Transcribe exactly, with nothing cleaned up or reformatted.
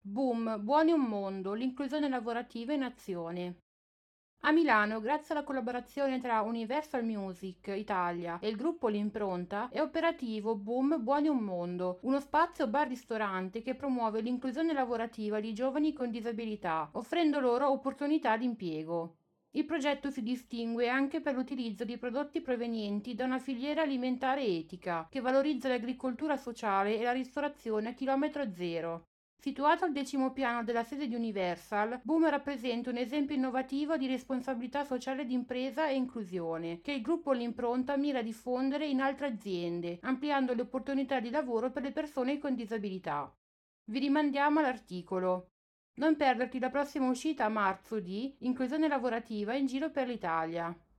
Boom, Buoni un mondo, l'inclusione lavorativa in azione. A Milano, grazie alla collaborazione tra Universal Music Italia e il gruppo L'Impronta, è operativo Boom Buoni un Mondo, uno spazio bar-ristorante che promuove l'inclusione lavorativa di giovani con disabilità, offrendo loro opportunità di impiego. Il progetto si distingue anche per l'utilizzo di prodotti provenienti da una filiera alimentare etica, che valorizza l'agricoltura sociale e la ristorazione a chilometro zero. Situato al decimo piano della sede di Universal, Boom rappresenta un esempio innovativo di responsabilità sociale d'impresa e inclusione, che il gruppo L'Impronta mira a diffondere in altre aziende, ampliando le opportunità di lavoro per le persone con disabilità. Vi rimandiamo all'articolo. Non perderti la prossima uscita a marzo di Inclusione lavorativa in giro per l'Italia.